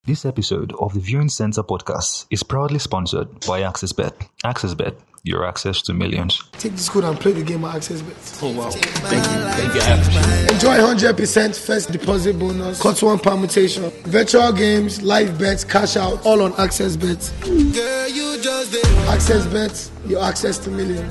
This episode of the Viewing Center podcast is proudly sponsored by AccessBet. AccessBet, your access to millions. Take this code and play the game at AccessBet. Oh wow. Thank you. Enjoy 100% first deposit bonus, cut one permutation, virtual games, live bets, cash out, all on AccessBet. AccessBet, your access to millions.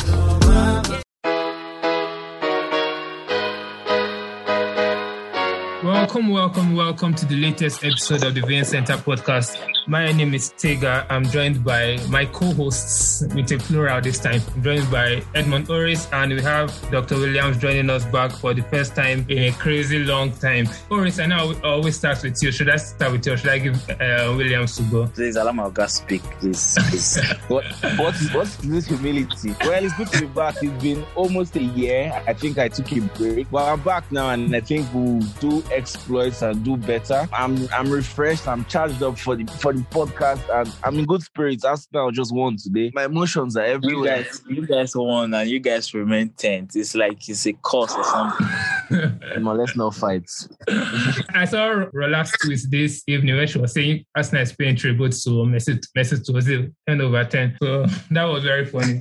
Welcome to the latest episode of the Viewing Center podcast. My name is Tega. I'm joined by my co-hosts with a plural this time. I'm joined by Edmond Oris, and we have Dr. Williams joining us back for the first time in a crazy long time. Oris, I know I always start with you. Should I start with you or should I give Williams to go? Please allow my guy speak, please. What's this humility? Well, it's good to be back. It's been almost a year. I think I took a break. Well, I'm back now, and I think we'll do exploits and do better. I'm refreshed. I'm charged up for the podcast, and I'm in good spirits. Arsenal just won today. My emotions are everywhere. You guys won, and you guys remain 10th. It's like it's a curse or something. Let's not fight. I saw Rola's tweet this evening where she was saying Arsenal is paying tribute to Mesut Ozil 10 over 10. So that was very funny.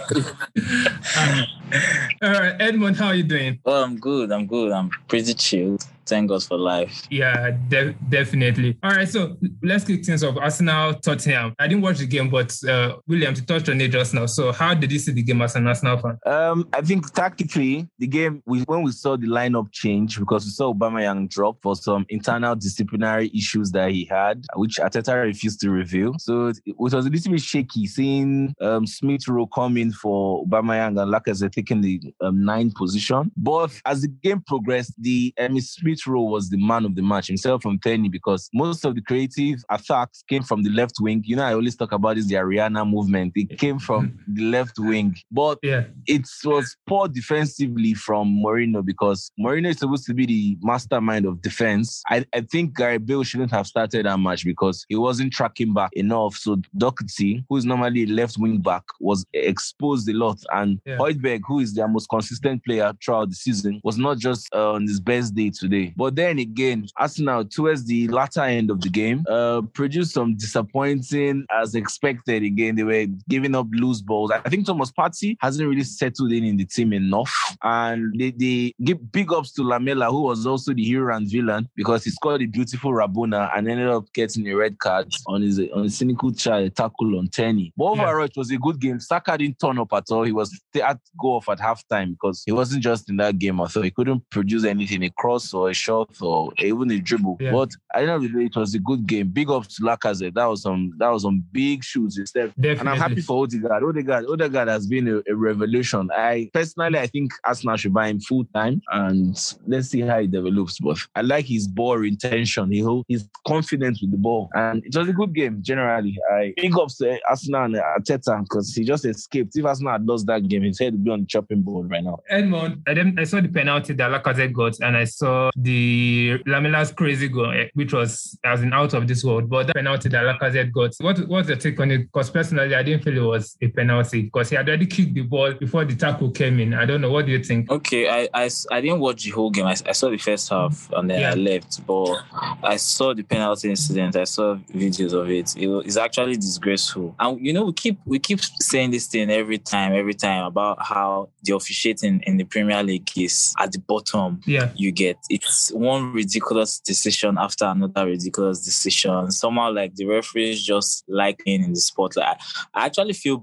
All right, Edmond, how are you doing? Oh, I'm good. I'm pretty chilled. Thank God for life. Yeah, definitely. All right, so let's kick things off. Arsenal, Tottenham. I didn't watch the game, but William, you touched on it just now. So how did you see the game as an Arsenal fan? I think tactically, the game, when we saw the lineup change, because we saw Aubameyang drop for some internal disciplinary issues that he had, which Arteta refused to reveal. So it was a little bit shaky seeing Smith Rowe come in for Aubameyang and Lacazette taking the 9th position. But as the game progressed, the Smith Rowe was the man of the match himself from Tenny, because most of the creative attacks came from the left wing. You know, I always talk about this, the Ariana movement. It came from the left wing. But it was poor defensively from Mourinho, because Mourinho is supposed to be the mastermind of defense. I think Gareth Bale shouldn't have started that match because he wasn't tracking back enough. So Doherty, who is normally a left wing back, was exposed a lot. And Højbjerg, who is their most consistent player throughout the season, was not just on his best day today. But then again, Arsenal, towards the latter end of the game, produced some disappointing, as expected. Again, they were giving up loose balls. I think Thomas Partey hasn't really settled in the team enough. And they give big ups to Lamela, who was also the hero and villain, because he scored a beautiful Rabona and ended up getting a red card on his cynical tackle on Tenny. But overall, it was a good game. Saka didn't turn up at all. He was had to go off at halftime because he wasn't just in that game. I thought he couldn't produce anything, a cross or a shot or even a dribble. But at the end of the day, it was a good game. Big ups to Lacazette. That was some big shoes instead. And I'm happy for Odegaard. Odegaard has been a revolution. I think Arsenal should buy him full time, and let's see how he develops. But I like his ball retention. He's confident with the ball, and it was a good game generally. I big ups to Arsenal and Arteta, because he just escaped. If Arsenal had lost that game, his head would be on the chopping board right now. Edmond, I saw the penalty that Lacazette got, and I saw the Lamela's crazy goal, which was as in out of this world. But that penalty that Lacazette got, what's your take on it? Because personally, I didn't feel it was a penalty because he had already kicked the ball before the tackle came in. I don't know. What do you think? Okay, I didn't watch the whole game. I saw the first half and then I left. But I saw the penalty incident. I saw videos of it. It's actually disgraceful. And you know, we keep saying this thing every time about how the officiating in the Premier League is at the bottom. You get it's one ridiculous decision after another ridiculous decision. Somehow, like, the referees just like being in the spotlight. I actually feel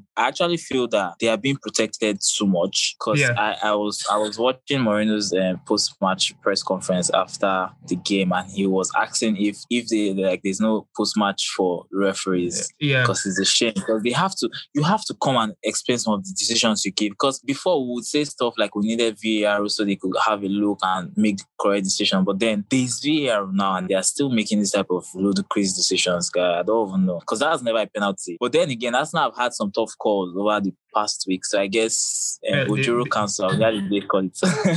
that they are being protected so much, because I was watching Mourinho's post-match press conference after the game, and he was asking if there's no post-match for referees, because it's a shame, because you have to come and explain some of the decisions you give, because before we would say stuff like we needed VAR so they could have a look and make the correct decision, but then there's VAR now and they are still making this type of ludicrous decisions, guy. I don't even know, because that's never a penalty. But then again, Arsenal have had some tough calls over the past week, so I guess Ojoro cancel. That is they call it.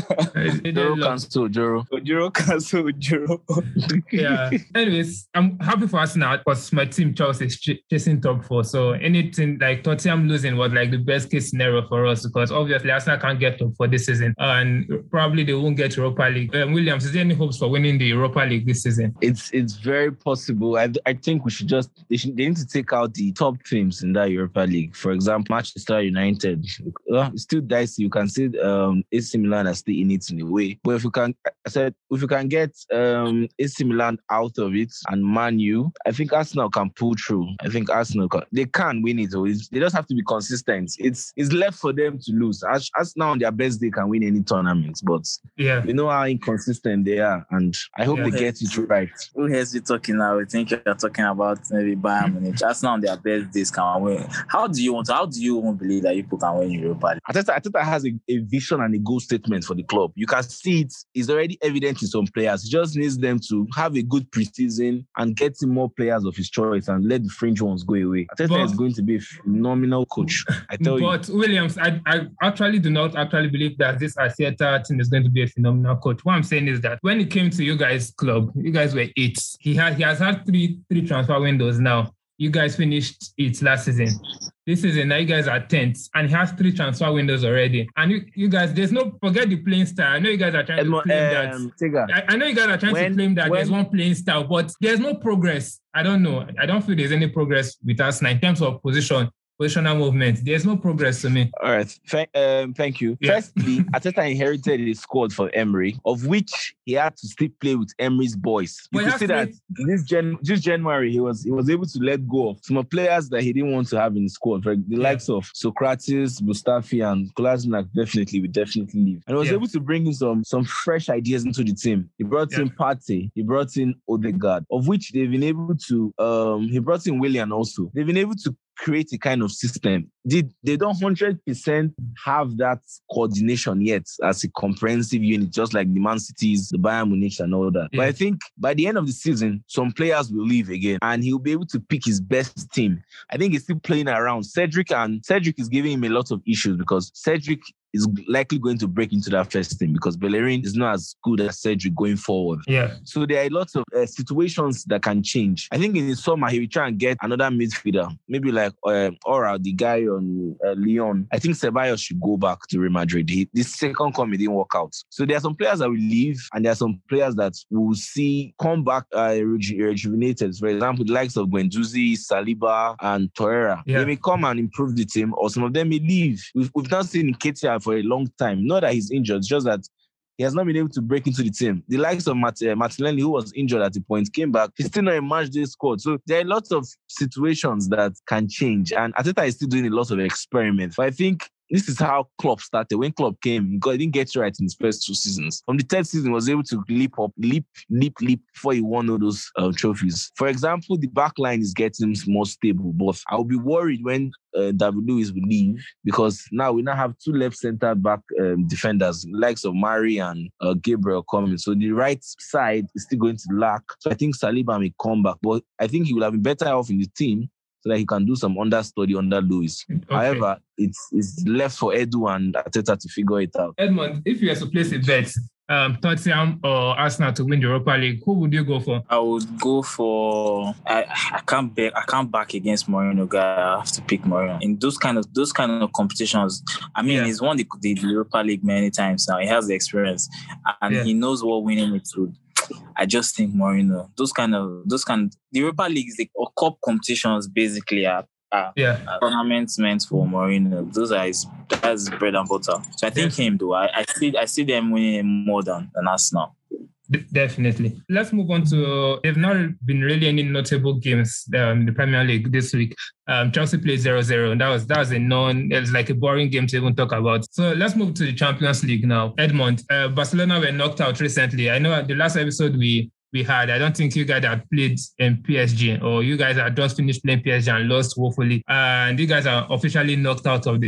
Ojoro cancel. Ojoro cancel. Ojoro. Yeah. Anyways, I'm happy for Arsenal because my team Chelsea is chasing top 4. So anything like Tottenham losing was like the best case scenario for us because obviously Arsenal can't get top 4 this season, and probably they won't get Europa League. Williams, is there any hopes for winning the Europa League this season? It's very possible. I think we should they need to take out the top teams in that Europa League. For example, Manchester United. It's still dicey. You can see AC Milan are still in it in a way. But if we can get AC Milan out of it and Man U, I think Arsenal can pull through. I think Arsenal they can win it. They just have to be consistent. It's left for them to lose. Arsenal on their best day can win any tournament, but we know how inconsistent they are, and I hope they get it right. Who has you talking now? I think you're talking about maybe Bayern Munich. Arsenal on their best days can win. How do you want to believe that people can win Europa League? Arteta has a vision and a goal statement for the club. You can see it. It's already evident in some players. He just needs them to have a good preseason and get him more players of his choice and let the fringe ones go away. Arteta is going to be a phenomenal coach. I tell you. But Williams, I actually do not believe that this Arteta team is going to be a phenomenal coach. What I'm saying is that when it came to you guys' club, you guys were 8th. He has had three transfer windows now. You guys finished it last season. This season, now you guys are 10th, and he has 3 transfer windows already. And you guys, forget the playing style. I know you guys are trying to claim that. I know you guys are trying to claim that there's one playing style, but there's no progress. I don't know. I don't feel there's any progress with us now in terms of positional movement. There's no progress to me. All right. Thank you. Yeah. Firstly, Arteta inherited a squad for Emery, of which he had to still play with Emery's boys. You can see that this January, he was able to let go of some players that he didn't want to have in the squad. The likes of Socrates, Mustafi, and Kolasinac will definitely leave. And he was able to bring in some fresh ideas into the team. He brought in Partey, he brought in Odegaard, of which they've been able to, he brought in Willian also. They've been able to create a kind of system. They don't 100% have that coordination yet as a comprehensive unit, just like the Man Cities, the Bayern Munich and all that. Yeah. But I think by the end of the season, some players will leave again and he'll be able to pick his best team. I think he's still playing around Cedric is giving him a lot of issues because Cedric is likely going to break into that first team because Bellerin is not as good as Cedric going forward. Yeah. So there are lots of situations that can change. I think in the summer, he will try and get another midfielder, maybe like Aura, the guy on Lyon. I think Ceballos should go back to Real Madrid. This second coming didn't work out. So there are some players that will leave and there are some players that we'll see come back rejuvenated. For example, the likes of Guendouzi, Saliba, and Torreira. Yeah. They may come and improve the team or some of them may leave. We've not seen Nketiah for a long time. Not that he's injured, it's just that he has not been able to break into the team. The likes of Martinelli, who was injured at the point, came back. He's still not a match-day squad. So there are lots of situations that can change. And Arteta is still doing a lot of experiments. But I think this is how Klopp started. When Klopp came, he didn't get it right in his first 2 seasons. From the 3rd season, he was able to leap before he won all those trophies. For example, the back line is getting more stable, but I'll be worried when David Luiz will leave because now we now have 2 left center back defenders, likes of Mari and Gabriel coming. So the right side is still going to lack. So I think Saliba may come back, but I think he will have been better off in the team so that he can do some understudy under Luiz. Okay. However, it's left for Edu and Arteta to figure it out. Edmond, if you were to place a bet, Tottenham or Arsenal to win the Europa League, who would you go for? I would go for. I can't back against Mourinho. Guy, I have to pick Mourinho in those kind of competitions. I mean, he's won the Europa League many times now. He has the experience and he knows what winning it would. I just think Mourinho. Those kind of the Europa League is or cup competitions basically are tournaments meant for Mourinho. That's bread and butter. So I think him though. I see them winning more than Arsenal. Definitely. Let's move on to. There've not been really any notable games in the Premier League this week. Chelsea played 0-0, and that was it's like a boring game to even talk about. So let's move to the Champions League now. Edmond, Barcelona were knocked out recently. I know at the last episode we had, I don't think you guys had played in PSG, or you guys had just finished playing PSG and lost woefully, and you guys are officially knocked out of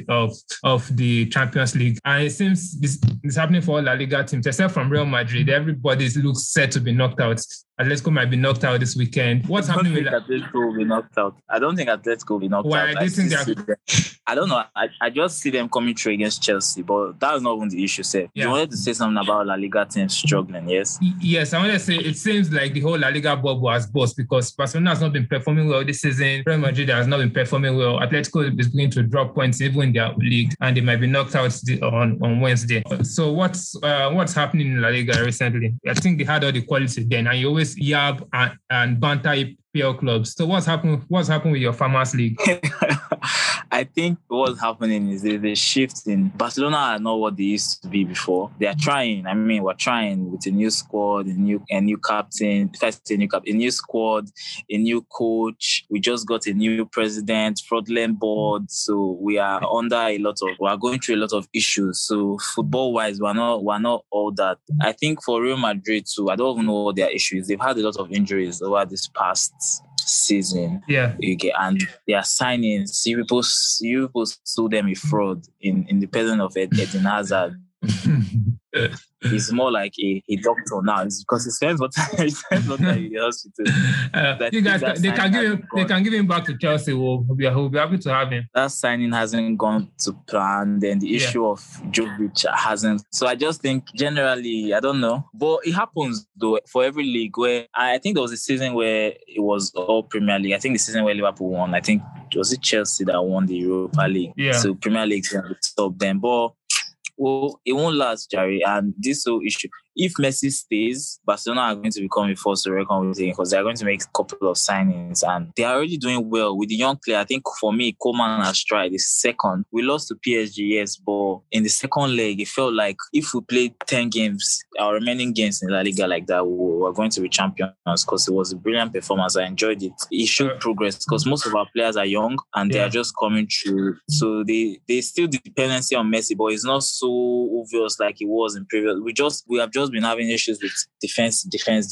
the Champions League. And it seems this is happening for all La Liga teams, except from Real Madrid. Everybody looks set to be knocked out. Atletico might be knocked out this weekend. What's happening with Atletico will be knocked out? I don't think Atletico will be knocked out. Why do you think I don't know. I just see them coming through against Chelsea, but that's not even the issue, sir. Yeah. You wanted to say something about La Liga teams struggling, yes? Yes, I want to say it seems like the whole La Liga bubble has burst because Barcelona has not been performing well this season. Real Madrid has not been performing well. Atletico is beginning to drop points even in their league, and they might be knocked out on Wednesday. So what's happening in La Liga recently? I think they had all the quality then, and you always yab and banter PL clubs. So what's happened with your Farmers League? I think what's happening is the shift in Barcelona are not what they used to be before. They are trying. I mean, we're trying with a new squad, a new captain, a new squad, a new coach. We just got a new president, fraudulent board. So we are going through a lot of issues. So football wise, we're not all that. I think for Real Madrid too, I don't even know what their issue is. They've had a lot of injuries over this past season. Yeah. And their signings, you people sue them a fraud in the presence of Eden Hazard. He's more like a doctor now. It's because he spends what time in the hospital. You guys, they can give him back to Chelsea. We'll be happy to have him. That signing hasn't gone to plan. Then the issue of Jovic hasn't. So I just think generally, I don't know, but it happens though for every league. Where I think there was a season where it was all Premier League. I think the season where Liverpool won. I think was it Chelsea that won the Europa League. Yeah. So Premier League stopped them, but. Well, it won't last, Jerry. And this whole issue, if Messi stays, Barcelona are going to become a force to reckon with because they're going to make a couple of signings and they are already doing well with the young player. I think for me, Koeman has tried the second. We lost to PSG, yes, but in the second leg, it felt like if we played 10 games, our remaining games in La Liga like that, we were going to be champions because it was a brilliant performance. I enjoyed it. It showed progress because most of our players are young and they are just coming through. So they still the dependency on Messi, but it's not so obvious like it was in previous. We have just been having issues with defense.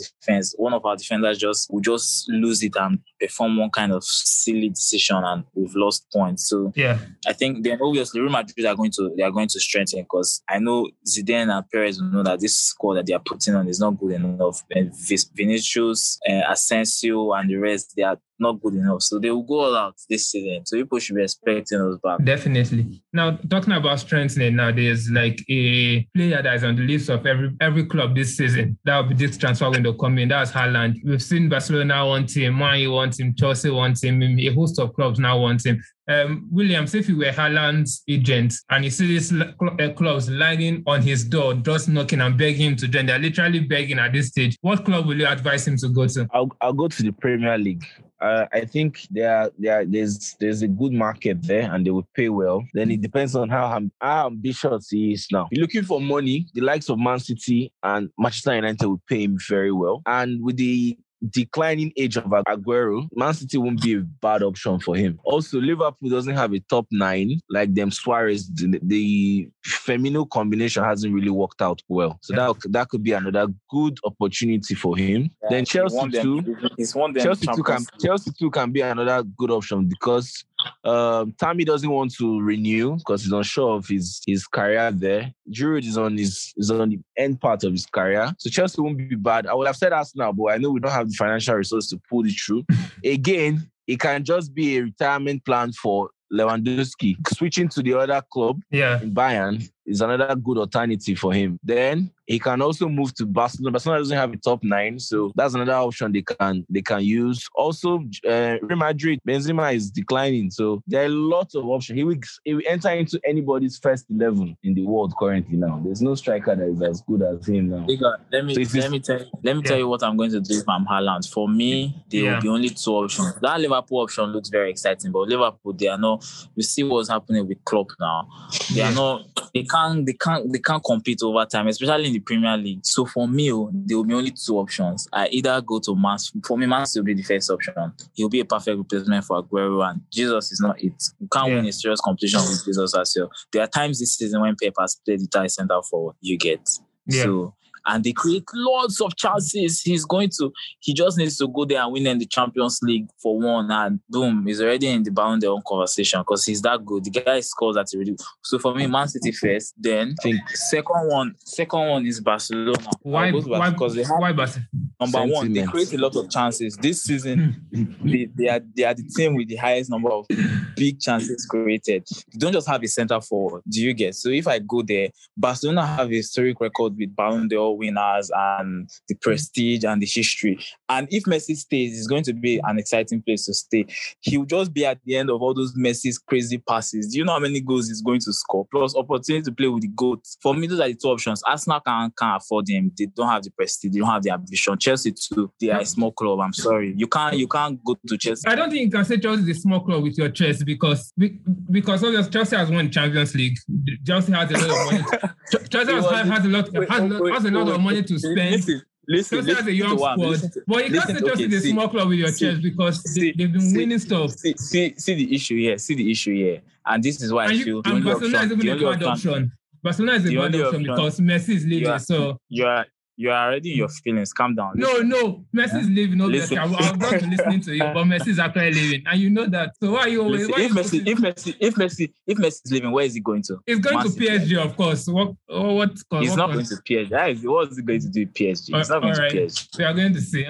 One of our defenders will just lose it and perform one kind of silly decision and we've lost points. So I think then obviously Real Madrid are going to strengthen because I know Zidane and Perez will know that this squad that they are putting on is not good enough. And Vinicius, Asensio and the rest, they are not good enough. So they will go all out this season. So people should be expecting us back. Definitely. Now, talking about strengthening, now there's like a player that is on the list of every club this season. That will be this transfer window coming. That's Haaland. We've seen Barcelona want him, Man U want him, Chelsea wants him, a host of clubs now want him. Williams, if you were Haaland's agent and you see these clubs lining on his door, just knocking and begging him to join, they're literally begging at this stage, what club will you advise him to go to? I'll go to the Premier League. I think there's a good market there and they will pay well. Then it depends on how ambitious he is now. If you're looking for money, the likes of Man City and Manchester United will pay him very well. And with the declining age of Aguero, Man City won't be a bad option for him. Also, Liverpool doesn't have a top 9 like them Suarez. The Firmino combination hasn't really worked out well. So that could be another good opportunity for him. Yeah, then Chelsea too can be another good option because Tammy doesn't want to renew because he's unsure of his career there. Giroud is on the end part of his career. So Chelsea won't be bad. I would have said Arsenal, but I know we don't have the financial resources to pull it through. Again, it can just be a retirement plan for Lewandowski. Switching to the other club in Bayern is another good alternative for him. Then he can also move to Barcelona. Barcelona doesn't have a top 9, so that's another option they can use. Also, Real Madrid, Benzema is declining, so there are lots of options. He will enter into anybody's first 11 in the world currently now. There's no striker that is as good as him now. Let me tell you what I'm going to do if I'm Haaland. For me, there will be only 2 options. That Liverpool option looks very exciting, but Liverpool, they are not. You see what's happening with Klopp now. They are not. They can't compete over time, especially in the Premier League. So for me, there will be only 2 options. I either go to Man. For me, Man will be the first option. He'll be a perfect replacement for Aguero, and Jesus is not it. You can't win a serious competition with Jesus as well. There are times this season when Pep has played the tight centre forward. You get so. and they create lots of chances. He just needs to go there and win in the Champions League for one, and boom, he's already in the Ballon d'Or conversation because he's that good. The guy scores at a really. So for me, Man City first, then I think second one is Barcelona. Why Barcelona? Number one, they create a lot of chances. This season, they are the team with the highest number of big chances created. You don't just have a centre forward. Do you get? So if I go there, Barcelona have a historic record with Ballon d'Or winners and the prestige and the history. And if Messi stays, it's going to be an exciting place to stay. He'll just be at the end of all those Messi's crazy passes. Do you know how many goals he's going to score? Plus opportunity to play with the GOAT. For me, those are the two options. Arsenal can't afford him. They don't have the prestige. They don't have the ambition. Chelsea too. They are a small club. I'm sorry. You can't go to Chelsea. I don't think you can say Chelsea is a small club with your chest because obviously Chelsea has won Champions League. Chelsea has a lot of money. Chelsea has a lot of money to spend. Listen, Chelsea has a young squad, but you can't say Chelsea is a small club with your chest because they've been winning stuff. See the issue here. And this is why I feel the only Barcelona is even a bad option. Barcelona is a bad option because Messi is leaving. So you are already in your feelings. Calm down. No. Messi is leaving. I'm not listening to you, but Messi is actually leaving, and you know that. So why are you always? If Messi is leaving, where is he going to? He's going to PSG, of course. He's not going to PSG. What is he going to do with PSG? He's not going to PSG. We are going to see.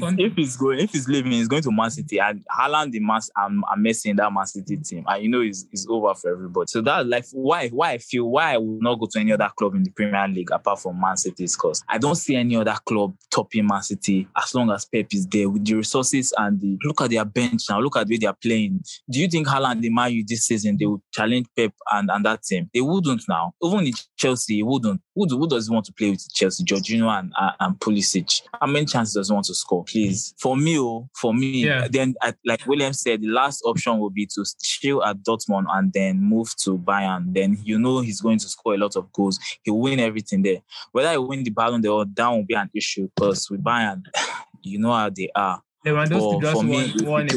If he's leaving, he's going to Man City, and Haaland and Messi in that Man City team, and it's over for everybody. So that's like why I will not go to any other club in the Premier League apart from Man City, because I don't see any other club topping Man City as long as Pep is there with the resources and look at their bench now. Look at the way they are playing. Do you think Haaland and Man U this season they would challenge Pep and that team? They wouldn't now. Even in Chelsea, he wouldn't. Who does he want to play with Chelsea? Jorginho and Pulisic. How many chances does he want to score? Please. For me, yeah. Then like William said, the last option would be to chill at Dortmund and then move to Bayern. Then he's going to score a lot of goals. He'll win everything there. Whether he win the Ballon d'Or, that won't be an issue because with Bayern, you know how they are. Lewandowski just won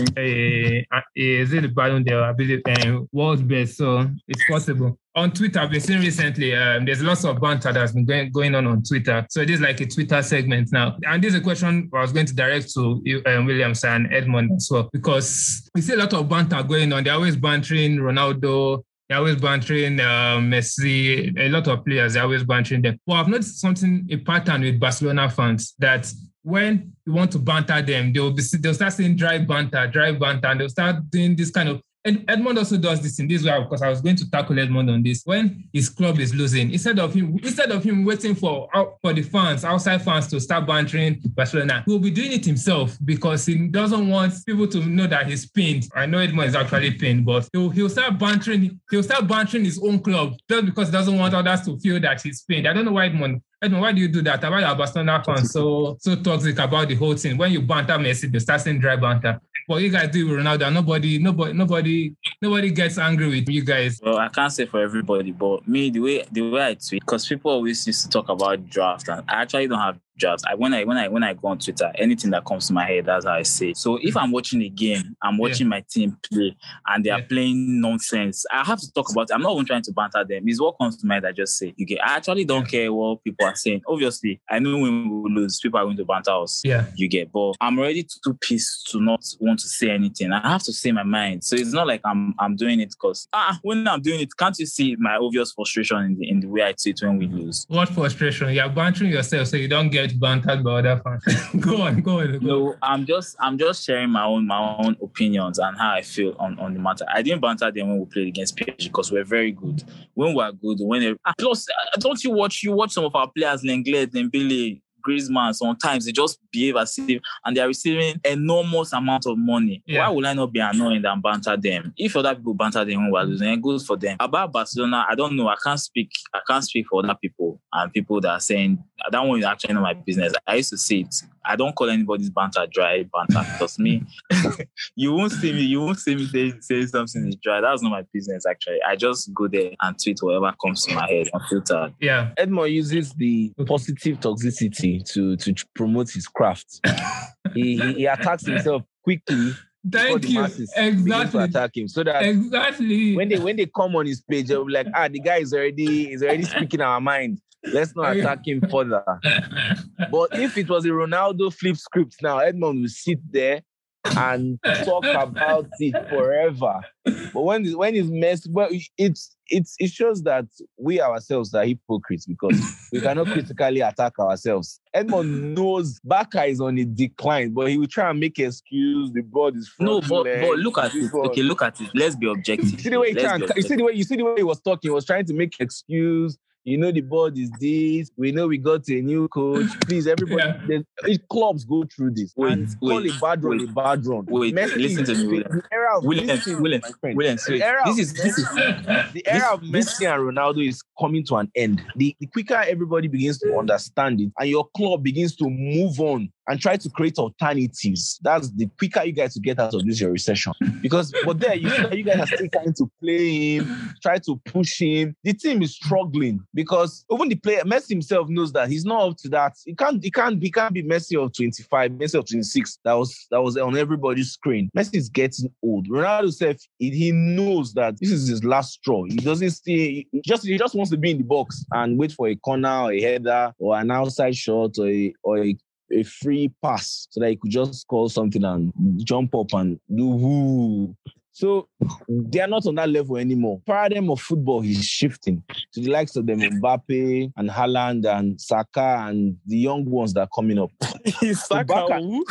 the Ballon d'Or, I believe, world's best, so it's possible. On Twitter, I've been seeing recently, there's lots of banter that's been going on Twitter. So this is like a Twitter segment now. And this is a question I was going to direct to Williams and Edmond as well, because we see a lot of banter going on. They're always bantering Ronaldo. They're always bantering Messi. A lot of players, they're always bantering them. Well, I've noticed a pattern with Barcelona fans that when you want to banter them, they'll start saying dry banter, and they'll start doing this kind of. And Edmond also does this in this way, because I was going to tackle Edmond on this. When his club is losing, instead of him waiting for the fans, outside fans, to start bantering Barcelona, he'll be doing it himself because he doesn't want people to know that he's pinned. I know Edmond is actually pinned, but he'll start bantering his own club just because he doesn't want others to feel that he's pinned. I don't know why Edmond, why do you do that? Why are Barcelona fans so toxic about the whole thing? When you banter Messi, they start saying dry banter. What you guys do with Ronaldo, nobody gets angry with you guys. Well, I can't say for everybody, but me, the way I tweet, because people always used to talk about draft, and I actually don't have drafts. When I go on Twitter, anything that comes to my head, that's how I say. So if I'm watching a game, I'm watching my team play, and they are playing nonsense, I have to talk about it. I'm not even trying to banter them. It's what comes to mind. I just say, I actually don't care what people are saying. Obviously, I know when we will lose, people are going to banter us. Yeah, but I'm already too pissed to not want to say anything. I have to say my mind. So it's not like I'm doing it because when I'm doing it, can't you see my obvious frustration in the way I tweet when we lose? What frustration? You're bantering yourself so you don't get bantered by other fans. Go on. No, I'm just sharing my own opinions and how I feel on the matter. I didn't banter them when we played against PSG because we're very good. When we're good, plus don't you watch some of our players, Lenglet, Dembele, Griezmann, sometimes they just behave as if, and they are receiving enormous amount of money. Yeah. Why would I not be annoyed and banter them? If other people banter them when we're losing, it goes for them. About Barcelona, I don't know. I can't speak for other people and people that are saying that one is actually not my business. I used to say it. I don't call anybody's banter dry banter because me, you won't see me say something is dry. That's not my business actually. I just go there and tweet whatever comes to my head unfiltered. Yeah. Edmond uses the positive toxicity to promote his craft. He attacks himself quickly before the masses begin to attack him, so that when they come on his page, they'll be like, the guy is already speaking our mind. Let's not attack him further. But if it was a Ronaldo flip script now, Edmond will sit there and talk about it forever. But when it's messed, well, it shows that we ourselves are hypocrites because we cannot critically attack ourselves. Edmond knows Barca is on a decline, but he will try and make an excuse. The board is but look at it. Okay, look at it. Let's be objective. You see the way he was talking. He was trying to make an excuse. You know, the board is this. We know we got a new coach. Please, everybody, clubs go through this. Call a bad run a bad run. Wait, Messi, listen to me. The era of William, the era of Messi and Ronaldo is coming to an end. The quicker everybody begins to understand it, and your club begins to move on and try to create alternatives, that's the quicker you guys to get out of this your recession. But there you guys are still trying to play him, try to push him. The team is struggling because even the player, Messi himself knows that he's not up to that. He can't be Messi of 25, Messi of 26. That was on everybody's screen. Messi is getting old. Ronaldo said he knows that this is his last straw. He doesn't see. He just wants to be in the box and wait for a corner or a header or an outside shot or a free pass so that he could just score something and jump up and do woo. So they are not on that level anymore. Paradigm of football is shifting to the likes of them Mbappe and Haaland and Saka and the young ones that are coming up. Saka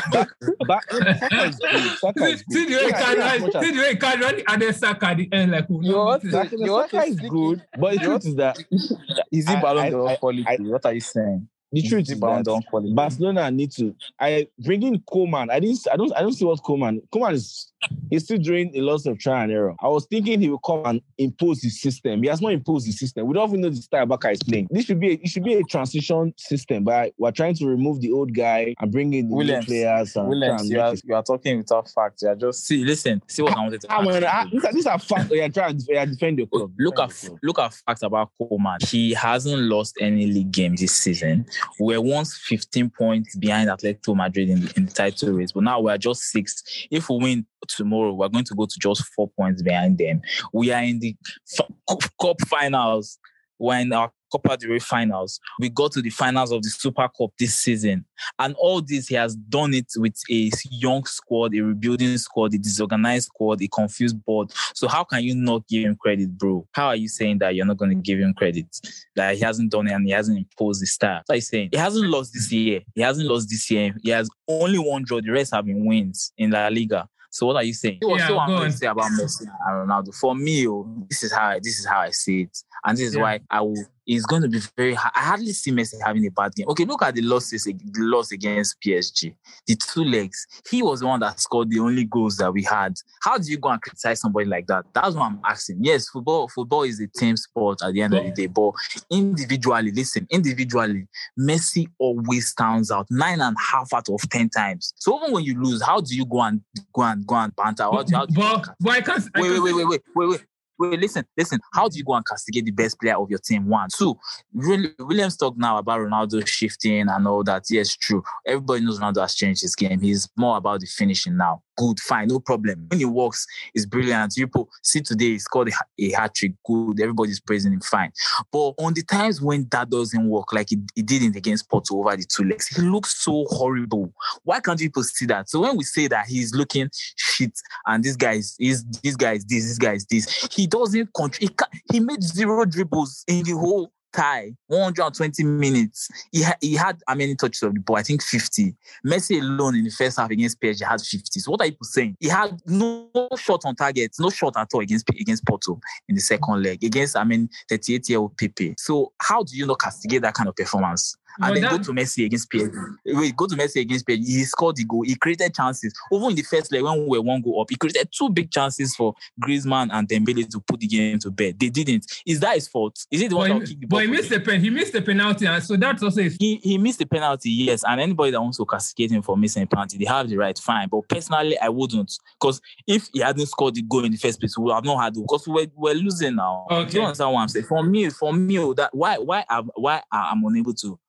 is good. See the way can run and then Saka at the end like Saka is good, but the truth is that is he Ballon d'Or quality? What are you saying? The truth is that Barcelona need to. I bring in Koeman. I don't see what Koeman is still doing a lot of trial and error. I was thinking he will come and impose his system. He has not imposed his system. We don't even know the style Barca is playing. It should be a transition system, but we're trying to remove the old guy and bring in the new players. Williams, you are talking without facts. You are just see what I wanted to ask. These are facts. You are trying to defend your club. Look at facts about Koeman. He hasn't lost any league game this season. We're once 15 points behind Atletico Madrid in the title race, but now we're just 6. If we win tomorrow, we're going to go to just 4 points behind them. We are in the cup finals. We're in our Copa del Rey finals. We got to the finals of the Super Cup this season. And all this, he has done it with a young squad, a rebuilding squad, a disorganized squad, a confused board. So how can you not give him credit, bro? How are you saying that you're not going to give him credit? That he hasn't done it and he hasn't imposed his style? What are you saying? He hasn't lost this year. He has only one draw. The rest have been wins in La Liga. So what are you saying? What I'm going to say about Messi and Ronaldo. For me, this is how I see it. And this is why it's going to be very hard. I hardly see Messi having a bad game. Okay, look at the loss against PSG. The 2 legs. He was the one that scored the only goals that we had. How do you go and criticize somebody like that? That's what I'm asking. Yes, football is a team sport at the end of the day. But individually, Messi always stands out 9.5 out of 10 times. So even when you lose, how do you go and banter? Wait, listen. How do you go and castigate the best player of your team? 1. 2, really, Williams talk now about Ronaldo shifting and all that. Yes, true. Everybody knows Ronaldo has changed his game. He's more about the finishing now. Good, fine, no problem. When he works, it's brilliant. People see today he scored a hat-trick. Good, everybody's praising him, fine. But on the times when that doesn't work, like he didn't against Porto over the 2 legs, he looks so horrible. Why can't people see that? So when we say that he's looking shit and this guy is this, he doesn't control. He made 0 dribbles in the whole tie, 120 minutes. He had how many touches of the ball? I think 50. Messi alone in the first half against PSG had 50. So what are you saying? He had no shot on target, no shot at all against Porto in the second leg, against 38-year-old Pepe. So how do you not castigate that kind of performance? And then go to Messi against PSG. He scored the goal. He created chances. Even in the first leg, when we were 1 goal up, he created 2 big chances for Griezmann and Dembele to put the game to bed. They didn't. Is that his fault? Is it the one that kicked the ball? But he missed the penalty, and so that's also his... He missed the penalty, yes. And anybody that wants to castigate him for missing a penalty, they have the right, fine. But personally, I wouldn't. Because if he hadn't scored the goal in the first place, we would have not had it. Because we're losing now. Okay. Do you understand what I'm saying? For me, that why I'm unable to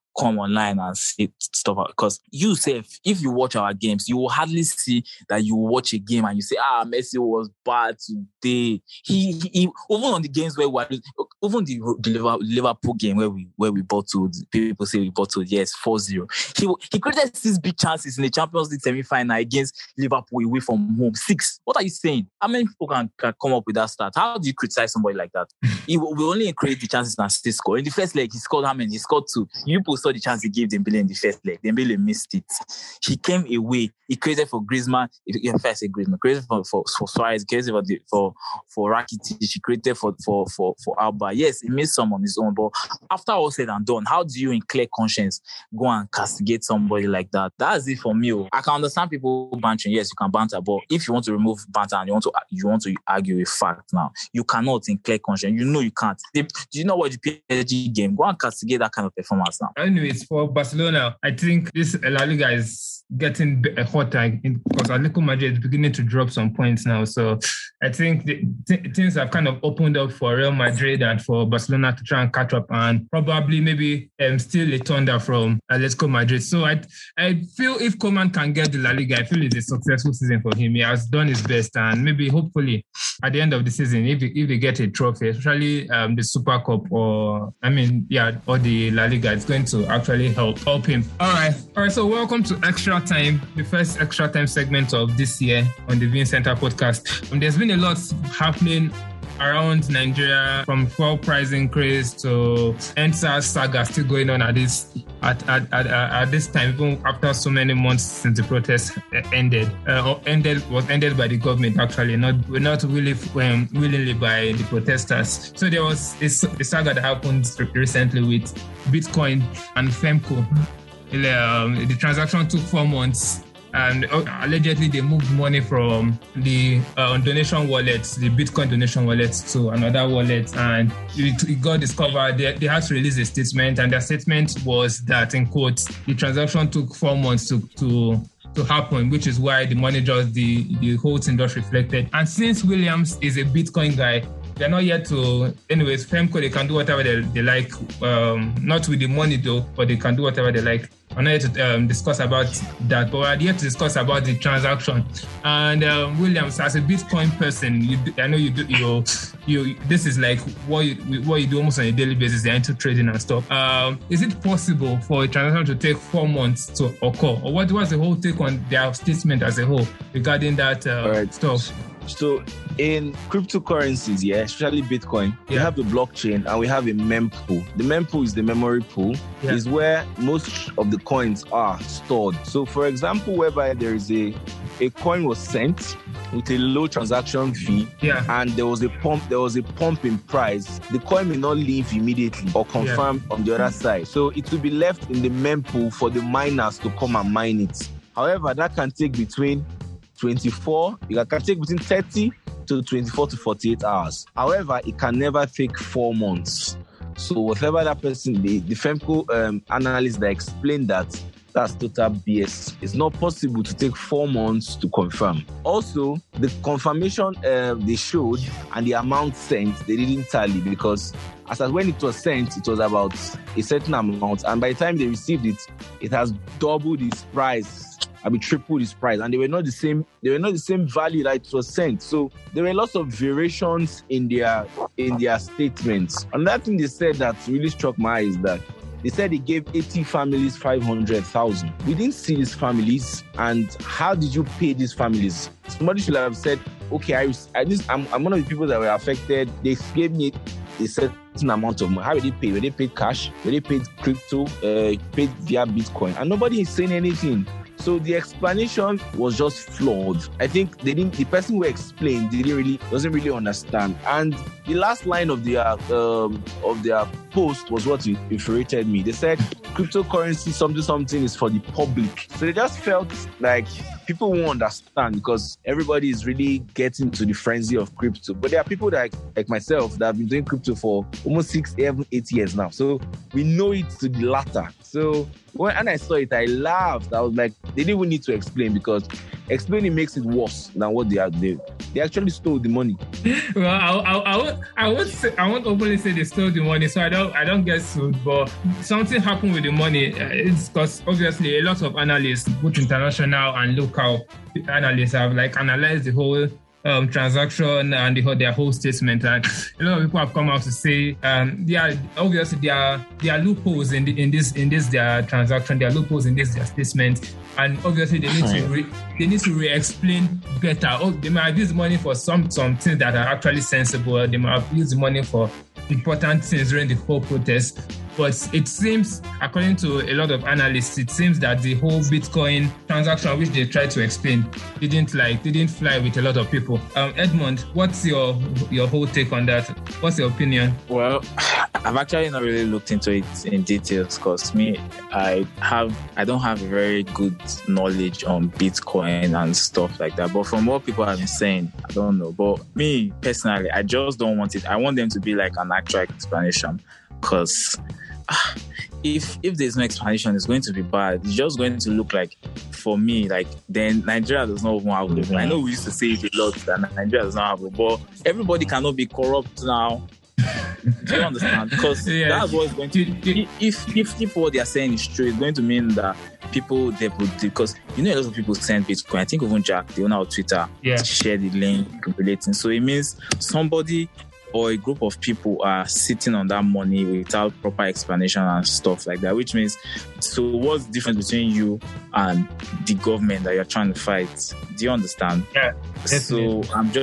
come online and say stuff, because you say if you watch our games, you will hardly see that you watch a game and you say, Messi was bad today. He even on the games where even the Liverpool game where we bottled, people say we bottled, yes, 4-0. He created 6 big chances in the Champions League semi-final against Liverpool away from home. 6. What are you saying? How many people can come up with that stat? How do you criticize somebody like that? We only create the chances and still score. In the first leg, he scored how many? He scored 2. People saw the chance he gave Dembele in the first leg. Dembele missed it. He came away. He created for Griezmann. If I say Griezmann, created for Suarez, created for Rakitic. He created for Alba. Yes, he missed some on his own, but after all said and done, how do you in clear conscience go and castigate somebody like that? That's it for me. I can understand people bantering. Yes, you can banter, but if you want to remove banter and you want to argue a fact now, you cannot in clear conscience. You know you can't. Do you know what the PSG game? Go and castigate that kind of performance now. Anyways, for Barcelona, I think this La Liga is getting hotter because Atletico Madrid is beginning to drop some points now. So I think things have kind of opened up for Real Madrid and for Barcelona to try and catch up, and probably maybe still a thunder from Atletico Madrid. So I feel if Koeman can get the La Liga, I feel it's a successful season for him. He has done his best, and maybe hopefully at the end of the season, if they get a trophy, especially the Super Cup or the La Liga, it's going to actually help him. All right. So welcome to Extra Time, the first Extra Time segment of this year on the Viewing Center podcast. There's been a lot happening around Nigeria, from fuel price increase to EndSARS saga still going on at this time, even after so many months since the protest ended by the government. Actually, not really willingly by the protesters. So there was a saga that happened recently with Bitcoin and Femco. The transaction took 4 months. And allegedly they moved money from the donation wallets, the Bitcoin donation wallet, to another wallet, and it got discovered. They had to release a statement, and their statement was that, in quotes, the transaction took 4 months to happen, which is why the money the whole thing just reflected. And since Williams is a Bitcoin guy, they're not yet to. Anyways, Femco, they can do whatever they like. Not with the money though, but they can do whatever they like. I'm not here to discuss about that, but we're here to discuss about the transaction. And Williams, as a Bitcoin person, I know you do. This is like what you do almost on a daily basis. You're into trading and stuff. Is it possible for a transaction to take 4 months to occur, or what was the whole take on their statement as a whole regarding that stuff? So in cryptocurrencies, especially Bitcoin, we have the blockchain and we have a mempool. The mempool is the memory pool, is where most of the coins are stored. So for example, whereby there is a coin was sent with a low transaction fee, and there was a pump in price, the coin may not leave immediately or confirm on the other side. So it will be left in the mempool for the miners to come and mine it. However, that can take between 30 to 24 to 48 hours. However, it can never take 4 months. So whatever that person, the Femco analyst that explained that's total BS. It's not possible to take 4 months to confirm. Also, the confirmation they showed and the amount sent, they didn't tally, because as when it was sent, it was about a certain amount, and by the time they received it, it has doubled its price. Triple this price, and they were not the same value that it was sent. So there were lots of variations in their statements. Another thing they said that really struck my eye is that they said they gave 80 families 500,000. We didn't see these families, and how did you pay these families? Somebody should have said, okay, I'm one of the people that were affected. They gave me a certain amount of money. How did they pay? Were they paid cash? Were they paid crypto? Paid via Bitcoin? And nobody is saying anything. So the explanation was just flawed. I think the person who explained doesn't really understand. And the last line of their post was what infuriated me. They said cryptocurrency something is for the public. So they just felt like people won't understand because everybody is really getting to the frenzy of crypto. But there are people that, like myself, that have been doing crypto for almost 6, 7, 8 years now. So we know it to the latter. So when I saw it, I laughed. I was like, they didn't even need to explain, because explaining makes it worse than what they are doing. They actually stole the money. Well, I won't openly say they stole the money, so I don't get sued. But something happened with the money. It's because obviously a lot of analysts, both international and local analysts, have like analyzed the whole transaction and their whole statement, and a lot of people have come out to say there are loopholes in this their transaction, there are loopholes in this their statement, and obviously they need to re-explain better. They might have used money for some things that are actually sensible. They might have used money for important things during the whole protest. But it seems, according to a lot of analysts, it seems that the whole Bitcoin transaction, which they tried to explain, didn't fly with a lot of people. Edmond, what's your whole take on that? What's your opinion? Well, I've actually not really looked into it in details because I don't have a very good knowledge on Bitcoin and stuff like that. But from what people have been saying, I don't know. But me personally, I just don't want it. I want them to be like an actual explanation, because if there's no explanation, it's going to be bad. It's just going to look like, for me, like then Nigeria does not even have it. I know we used to say it a lot that Nigeria does not have it, but everybody cannot be corrupt now. Do you understand? Because that's what's going to be. If what they are saying is true, it's going to mean that people, they would, because a lot of people send Bitcoin. I think even Jack, the owner of Twitter, shared the link relating. So it means somebody or a group of people are sitting on that money without proper explanation and stuff like that, which means, so what's the difference between you and the government that you're trying to fight? Do you understand? Yeah. So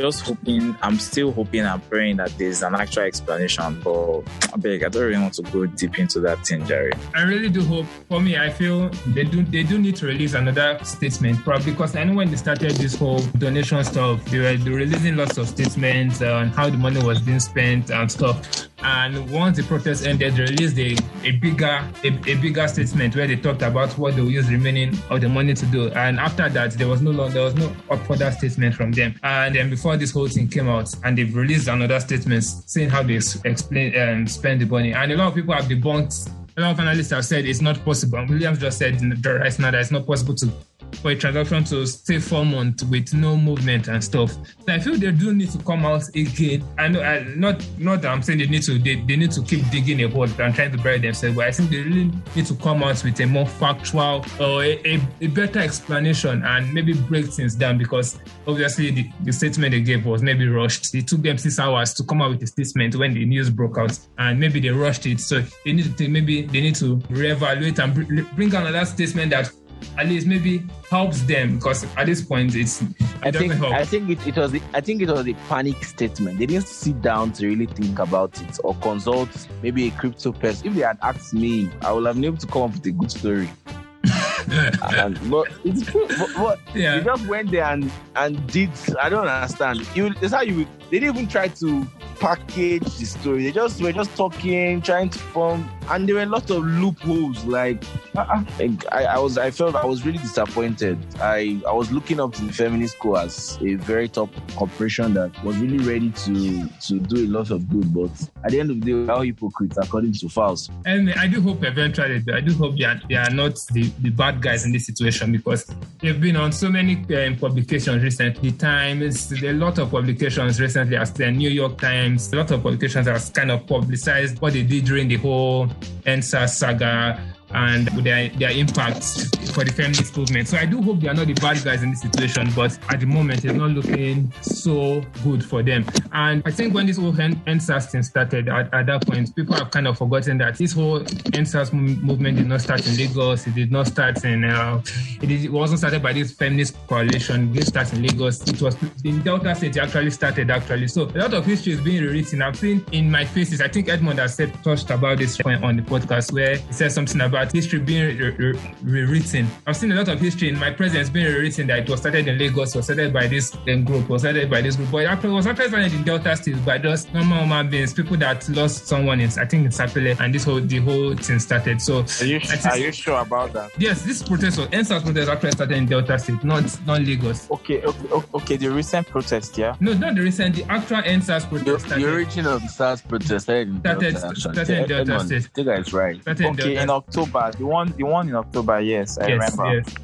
I'm still hoping and praying that there's an actual explanation, but I don't really want to go deep into that thing, Jerry. I really do hope. For me, I feel they do need to release another statement, probably, because I know when they started this whole donation stuff, they were releasing lots of statements on how the money was being spent and stuff. And once the protest ended, they released a bigger statement where they talked about what they will use remaining of the money to do. And after that, there was no further statement from them. And then before this whole thing came out, and they've released another statement saying how they explain spend the money. And a lot of people have debunked. A lot of analysts have said it's not possible. Williams just said right now that it's not possible for a transaction to stay 4 months with no movement and stuff. So I feel they do need to come out again. I know, not that I'm saying they need to keep digging a hole and trying to bury themselves, but I think they really need to come out with a more factual or a better explanation and maybe break things down, because obviously the statement they gave was maybe rushed. It took them 6 hours to come out with a statement when the news broke out, and maybe they rushed it. So they need to reevaluate and bring another statement that at least maybe helps them, because at this point I think it was a panic statement. They didn't sit down to really think about it or consult maybe a crypto person. If they had asked me, I would have been able to come up with a good story. But it's true. But they just went there and did. I don't understand. That's how they didn't even try to package the story. They were just talking, trying to form, and there were a lot of loopholes. I felt I was really disappointed. I was looking up to the Feminist Co as a very top corporation that was really ready to do a lot of good, but at the end of the day, we are hypocrites according to Faust. And I do hope eventually, they are not the bad guys in this situation, because they've been on so many publications recently. Times, a lot of publications recently, as the New York Times, a lot of publications have kind of publicized what they did during the whole EndSARS saga and their impacts for the feminist movement. So I do hope they are not the bad guys in this situation, but at the moment it's not looking so good for them. And I think when this whole EndSARS thing started, at that point, people have kind of forgotten that this whole EndSARS movement did not start in Lagos. It did not start in it wasn't started by this feminist coalition. It didn't start in Lagos. It was in Delta State. It actually started. So a lot of history is being rewritten. I've seen in my faces, I think Edmond has touched about this on the podcast, where he said something about history being rewritten. I've seen a lot of history in my presence being rewritten, that it was started in Lagos, was started by this group, was started by this group, but it was actually started in Delta State by just normal human beings, people that lost someone in Sapele, and the whole thing started. So are you sure about that? Yes, this protest was EndSARS protest actually started in Delta State, not Lagos. Okay, the recent protest, yeah? No, not the recent, the actual EndSARS protest. The origin of the SARS protest started in Delta State. I think that's right. Okay, in October. The one in October, yes, I remember. Yes.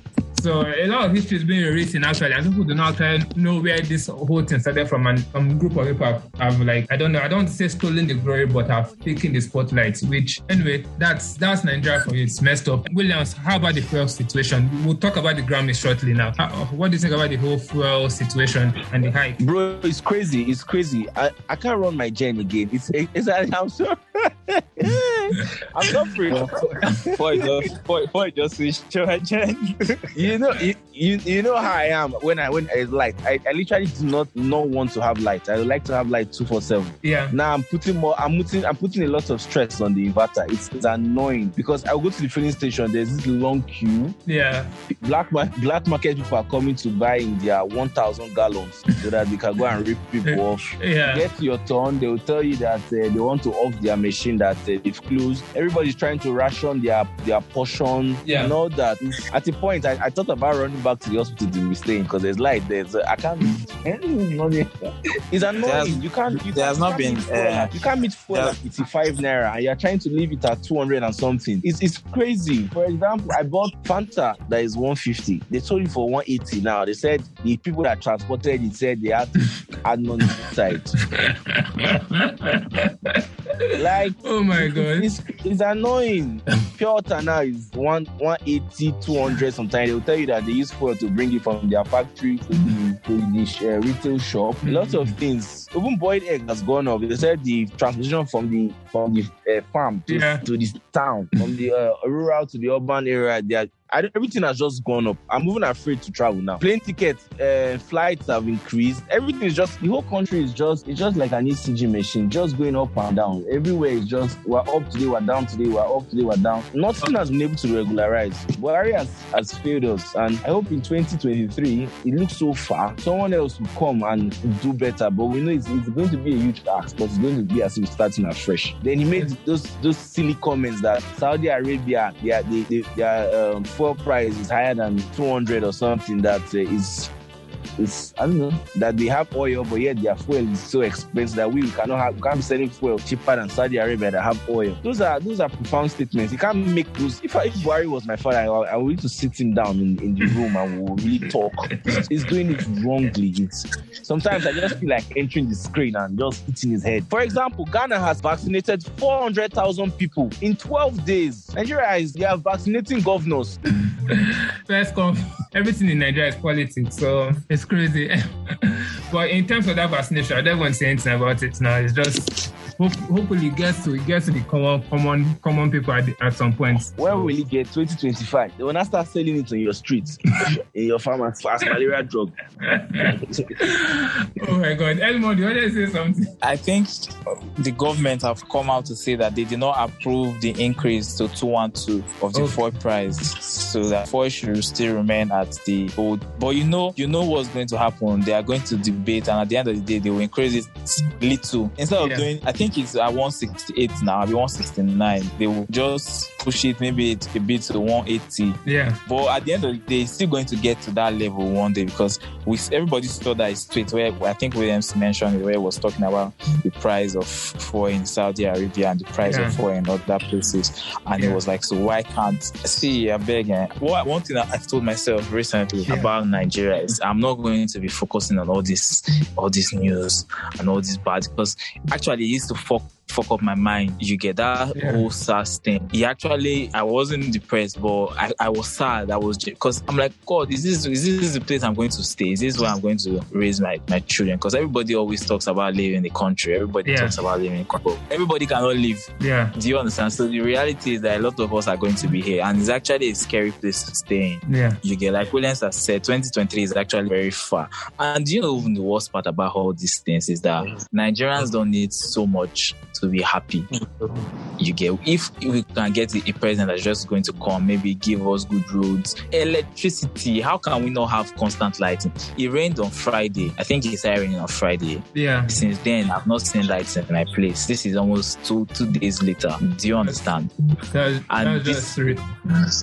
So a lot of history is being rewritten actually, and people do not actually know where this whole thing started from. And some group of people have like, I don't want to say stolen the glory, but have taken the spotlight. Which anyway, that's Nigeria for you. It's messed up. Williams, how about the fuel situation? We'll talk about the Grammys shortly now. What do you think about the whole fuel situation and the hike? Bro, it's crazy. It's crazy. I can't run my gen again. It's I'm so I'm not free. Boy, just switch your gen. You know how I am when it's light. I literally do not want to have light. I would like to have light 247. Yeah. Now I'm putting a lot of stress on the inverter. It's annoying because I go to the filling station. There's this long queue. Yeah. Black market people are coming to buy in their 1,000 gallons so that they can go and rip people off. Yeah. Get to your turn, they will tell you that they want to off their machine, that they've closed. Everybody's trying to ration their portion and all that. At the point, I thought about running back to the hospital to be staying because there's light there. So I can't. It's annoying. You can't meet fuel at 85 naira and you're trying to leave it at 200 and something. It's crazy. For example, I bought Fanta that is 150. They sold it for 180 now. They said the people that transported it said they had to add money inside. Like, oh my god, it's annoying. Pure water now is 180, 200 sometimes. They will tell you that they use fuel to bring it from their factory to the retail shop. Lots of things. Even boiled egg has gone up. They said the transition from the farm to the town, from the rural to the urban area, everything has just gone up. I'm even afraid to travel now. Plane tickets, flights have increased. Everything is just, the whole country is just like an ECG machine, just going up and down. Everywhere is just, we're up today, we're down today, we're up today, we're down. Nothing has been able to regularize. Buhari has failed us. And I hope in 2023, it looks so far, someone else will come and do better. But we know it's going to be a huge task, but it's going to be as if starting afresh. Then he made those silly comments that Saudi Arabia, their fuel price is higher than 200 or something. That is I don't know, that they have oil, but yet their fuel is so expensive that we can't be selling fuel cheaper than Saudi Arabia that have oil. Those are profound statements. You can't make those. If Buhari was my father, I would need to sit him down in the room and we'll really talk. He's doing it wrongly. Sometimes I just feel like entering the screen and just hitting his head. For example, Ghana has vaccinated 400,000 people in 12 days. Nigeria they are vaccinating governors. First off, everything in Nigeria is politics, so it's crazy. But in terms of that vaccination, I don't want to say anything about it now. It's just hopefully it gets to the common people at some point. When will it get? 2025. They will not start selling it on your streets, in your pharmacy as malaria drug. Oh my God, Edmond, do you want to say something? I think the government have come out to say that they did not approve the increase to 212 of the fuel price, so that fuel should still remain at the old. But you know what's going to happen. They are going to debate, and at the end of the day, they will increase it little. Instead of doing, I think it's at 168 now, I'll be 169. They will just push it maybe a bit to 180. Yeah. But at the end of the day, it's still going to get to that level one day, because everybody saw that straight where I think Williams mentioned where he was talking about the price of fuel in Saudi Arabia and the price of fuel in other places. And it was like, so why can't I'm begging. One thing that I've told myself recently about Nigeria is I'm not going to be focusing on all this news and all this bad, because actually it used to fuck up my mind. You get that whole SARS thing. I wasn't depressed, but I was sad. I was, because I'm like, God, is this the place I'm going to stay? Is this where I'm going to raise my children? Because everybody always talks about living in the country. Everybody talks about living in the country. Everybody cannot live. Yeah. Do you understand? So the reality is that a lot of us are going to be here, and it's actually a scary place to stay in. Yeah. You get, like Williams has said, 2023 is actually very far. And you know, even the worst part about all these things is that Nigerians don't need so much to be happy. You get, if we can get a president that's just going to come, maybe give us good roads, electricity. How can we not have constant lighting? It rained on Friday. I think it started raining on Friday. Yeah. Since then, I've not seen lights in my place. This is almost two days later. Do you understand?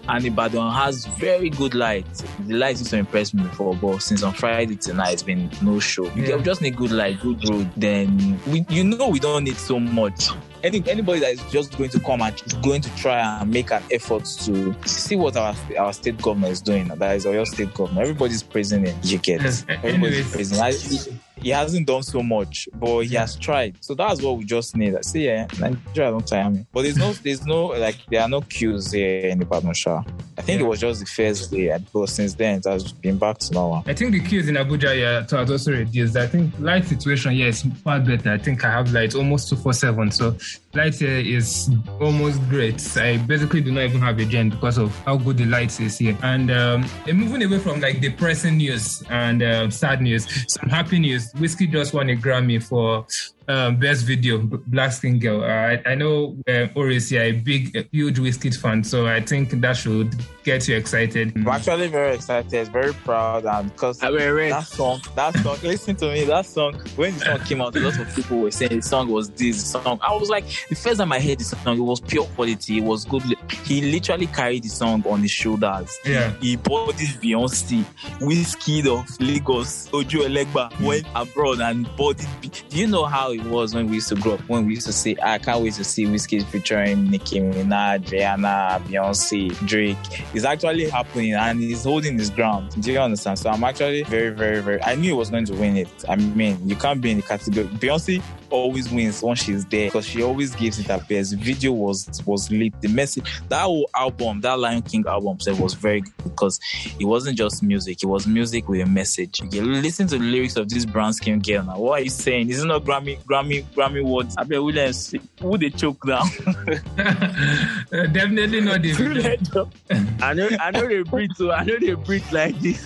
and Ibadan has very good light. The light used to impress me before, but since on Friday tonight, it's been no show. You just need good light, good road. Then we don't need so much. Anybody that is just going to come and is going to try and make an effort to see what our state governor is doing. That is Oyo state governor. Everybody's praising him. You get it. Everybody's praising him. He hasn't done so much, but he has tried. So that's what we just need. I see, Nigeria don't tire me. But there's no like there are no queues here in the Ibadan. I think it was just the first day, but since then it has been back to normal. I think the queues in Abuja has also reduced. I think light situation here is far better. I think I have light almost 247. So light here is almost great. I basically do not even have a gen because of how good the light is here. And moving away from like depressing news and sad news, some happy news. Wizkid just won a Grammy for best video, Black Skin Girl. I know Oris is a huge Wizkid fan, so I think that should get you excited. I'm actually very excited, very proud, and because that song, listen to me, that song, when the song came out, a lot of people were saying the song was this song. I was like, the first time I heard the song, it was pure quality, it was good. He literally carried the song on his shoulders. Yeah. He bought this Beyonce, Wizkid of Lagos, Ojo Elegba, went abroad and bought it. Do you know how it was when we used to grow up? When we used to say, I can't wait to see Wizkid featuring Nicki Minaj, Rihanna, Beyonce, Drake. It's actually happening and he's holding his ground. Do you understand? So I'm actually very, very, very... I knew he was going to win it. I mean, you can't be in the category. Beyonce always wins once she's there because she always gives it her best. The video was lit. The message, that whole album, that Lion King album, was very good because it wasn't just music. It was music with a message. You listen to the lyrics of this brown skin girl now. What are you saying? This is not Grammy words. I bet Williams, who they choke down? Definitely not Davido. I know they breathe too. I know they breathe like this.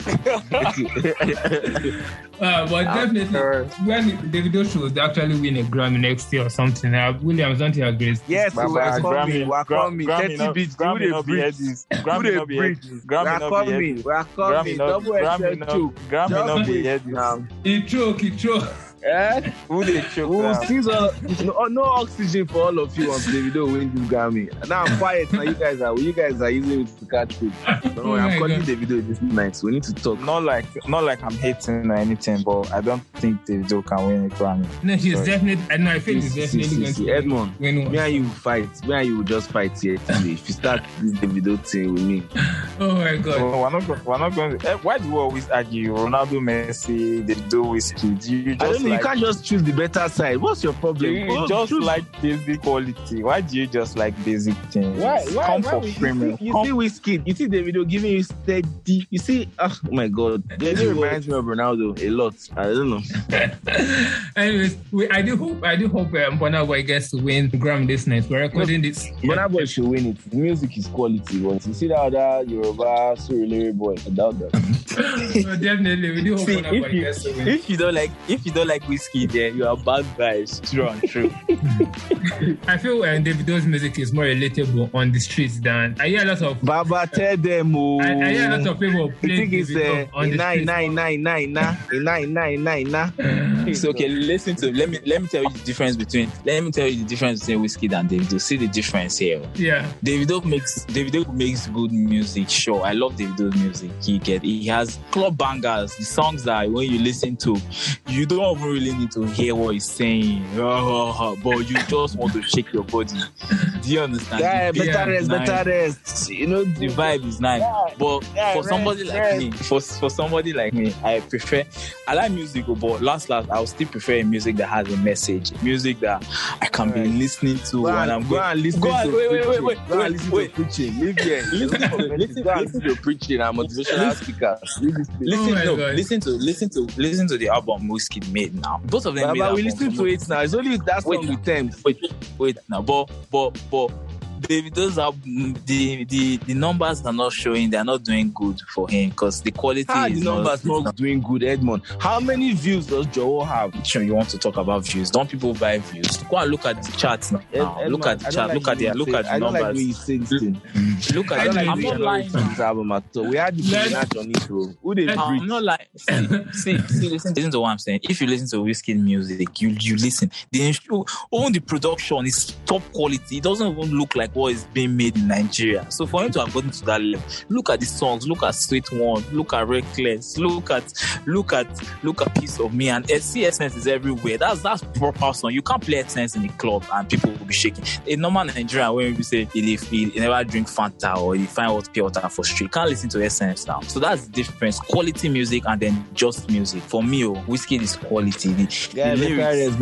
But definitely, when Davido should actually win a Grammy next year or something, Williams, don't you agree? Yes, we're coming. 30 beats. Grammy not be this. Grammy not be this. Grammy not be this. We're coming. Double XL. Grammy not be this. He choke. Who they choke? No oxygen for all of you on Davido win this Grammy. Now I'm quiet. Now you guys are using it to catch food. Don't worry, I'm calling Davido this night. So we need to talk. Not like I'm hating or anything, but I don't think Davido can win a Grammy. No, he's definitely. And I think he's definitely going to Edmond, win. Me and you fight. Me and you will just fight here today. If you start this Davido thing with me. Oh my God. Well, we're not going to. Why do we always argue? Ronaldo, Messi, Davido, Wizkid. You can't just choose the better side. What's your problem? You just like basic quality. Why do you just like basic things? Why Come for premium. You see Wizkid, you see Davido giving you steady. You see, oh my God, it reminds me of Ronaldo a lot. I don't know. Anyways, I do hope Burna Boy gets to win the Grammy this night. We're recording this. Burna Boy should win it. The music is quality, but you see that other Yoruba Surulere boy, I doubt that. So definitely, we do hope Burna Boy gets to win. If you don't like Wizkid, then you are bad guys. True and true. I feel Davido's music is more relatable on the streets than I hear a lot of. Baba tell them. I hear a lot of people playing Davido on the streets. So okay, let me tell you the difference between Wizkid and Davido. See the difference here. Yeah. Davido makes good music. Sure, I love Davido's music. He has club bangers, the songs that when you listen to, you don't even really need to hear what he's saying, but you just want to shake your body. Do you understand? Yeah, better rest. You know, the vibe is nice. Yeah, but for somebody like me, I like music, but last, I'll still prefer music that has a message, music that I can be listening to when I'm going. Wait. Preaching. Live here. Listen to preaching and motivational speakers. Listen to the album Wizkid made now. Both of them. But we listen to it now. It's only that song with them. Wait now, but Davido's album, the numbers are not showing. They are not doing good for him because the quality is the numbers not doing good. Edmond, how many views does Joe have? Sure, you want to talk about views? Don't people buy views? Go and look at the charts now. Edmond, look at the chart. Look at the numbers. I don't like when you say this thing. Look at it. I'm not lying. Album at all. We had the match on it, bro. Who they? I'm not lying. See, listen to what I'm saying. If you listen to Wizkid music, you listen. Even the production is top quality. It doesn't even look like what is being made in Nigeria. So for him to have gotten to that level, look at the songs, look at Sweet One, look at Reckless, look at Piece of Me, and see Essence is everywhere. That's proper song. You can't play Essence in a club and people will be shaking. A normal Nigerian, when we say he never drink Fanta or he find what pure water for street, can't listen to Essence now. So that's the difference. Quality music and then just music. For me, Wizkid is quality. The lyrics,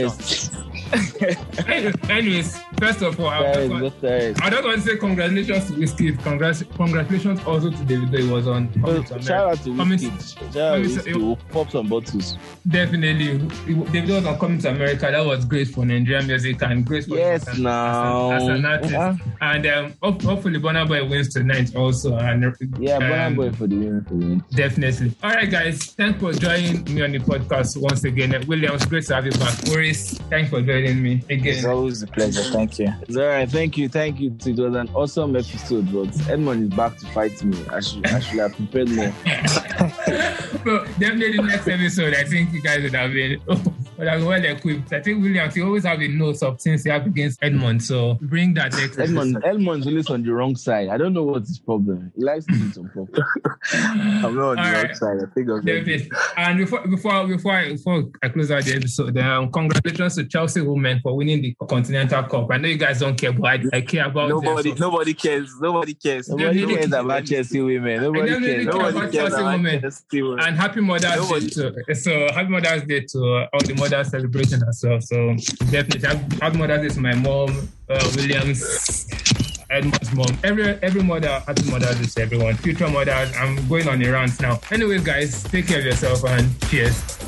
better. Anyways, first of all, I don't want to say congratulations to Wizkid. Congratulations also to Davido. He was on. Shout out to Wizkid. Shout out to Wizkid. Pop some bottles. Definitely, Davido was on Coming to America. That was great for Nigerian music and great for as an artist. And hopefully Burna Boy wins tonight also. And Burna Boy for the win. Definitely. All right, guys. Thanks for joining me on the podcast once again. William, it's great to have you back. Maurice, thanks for joining me again. It's always a pleasure. Thank you. It's all right. Thank you. It was an awesome episode, but Edmond is back to fight me. I should have prepared more. So definitely next episode, I think you guys would have been well equipped. I think William, you always have a nose of things you have against Edmond, so bring that next episode. Edmond's always on the wrong side. I don't know what's his problem. He likes to do some problem. I'm not on the wrong side. I think David. And before I close out the episode, congratulations to Chelsea women for winning the Continental Cup. I know you guys don't care, but I care about nobody. Nobody cares. Nobody cares about Chelsea women. Nobody cares about Chelsea women. And happy Mother's Day so happy Mother's Day to all the mothers celebrating as well. So definitely happy Mother's Day to my mom, Williams, Edmund's mom. Every mother, happy Mother's Day to everyone. Future mothers. I'm going on a rant now. Anyways, guys, take care of yourself and cheers.